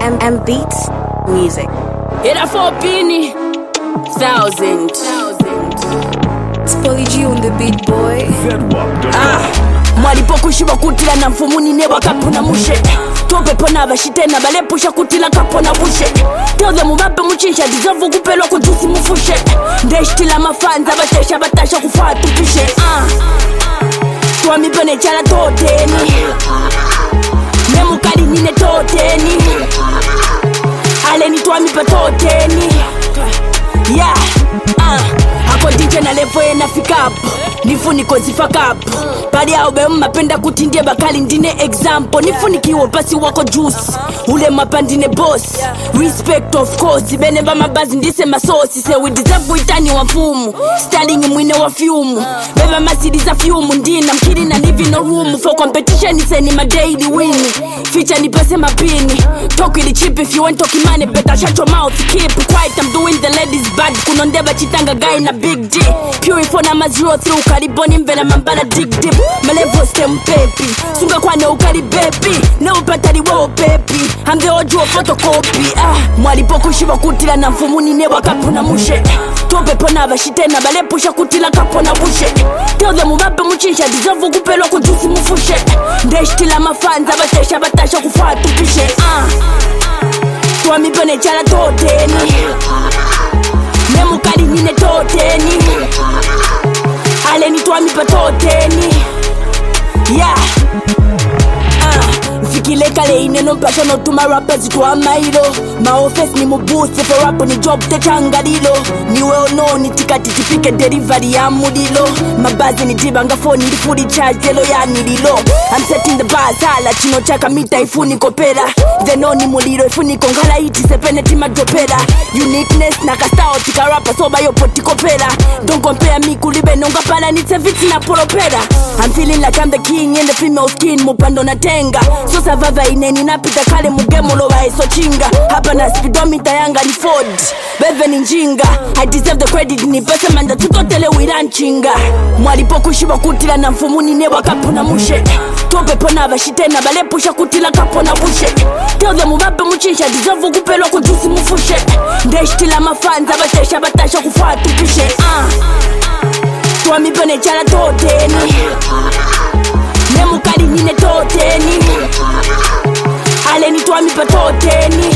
M Beats music. Hit a 4,000. It's Polly G on the beat, boy. Mwalipo kushiba kutila na mfumuni newa kapona mushe. Tope pona bashitena balepusha kutila kapona bushe. Tell them mubape muchinsha dizavu kupelwa kujusi mufushe. Ndeshtila mafanza batesha batasha kufatu pishe. Tuami pene chala toteni. Nemukali nine toteni. Aleni tuami pa toteni. Yeah, hako DJ na levo ye nafika hapo. Nifuniko zifakapo. Pali ya ube mapenda kutindie bakali ndine example. Nifunikiwo pasi wako juice. Ule mapandine boss. Respect of course. Bene ba mabazi ndise masosi. Say we deserve uitani wa fumu. Styling mwine wa fiumu. Beba masidi za fiumu ndina. Mkiri na live no room. For competition ise ni my daily win. Feature ni pese mapini. Talk ili cheap if you want talking money. Better shut your mouth. Keep quiet, I'm doing the ladies bad. Kunondeba chitanga guy na big D. Pure for na mazero through. Kariboni mvela mambala dig dip. Malevo stem pepi. Sunga kwa na ukari baby. Na upatari wao pepi. I'm the audio photocopy. Mwalipo kushiba kutila na mfumuni newa kapona mushe. Tope pona bashitena balepusha kutila kapona bushe. Tell them mubape muchinsha dizavu kupelwa kujusi mufushe. Ndeshtila mafanza batesha batasha kufatu pishe. Tuami pene chala toteni. Nemukali nine toteni. Aleni tuami pa toteni. Yeah. Fikile kale ineno mpasha no tuma rappers tuwa mailo. Ma office ni mubusi for rap ni job te changalilo. Ni well known ni tikati tipike delivery ya mudilo. Mabazi ni tibanga phone ni fully charge telo ya nililo. I'm setting the bars hala chino chaka mita ifuni kopera. Zeno ni muliro ifuni kongala iti sepene tima dopera. Uniqueness na kastao tika rapper soba yo poti kopera. Don't compare me kulibe nonga pala ni teviti na polopera. I'm feeling like I'm the king in the female skin mupando na tenga. So savava ineni napita kale mugemo lowa eso chinga. Hapa na speedometer yanga ni Ford Beve ni njinga. I deserve the credit ni pesa manda tutotele wiranchinga. Mwalipo kushiba kutila na mfumuni newa kapona mushe. Tope pona bashitena balepusha kutila kapona bushe. Tell them mubape muchinsha dizavu kupelwa kujusi mufushe. Ndeshtila mafanza batesha batasha kufatu pishe. Tuami pene chala toteni. Nemukali nine toteni. Aleni tuami pa toteni.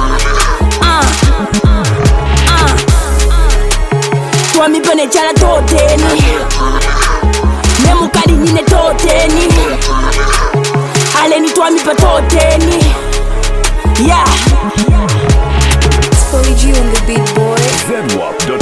Tuami pene chala toteni. Nemukali nine toteni. Aleni tuami pa toteni. Yeah. It's Polly G on the beat, boy. Zenwap.com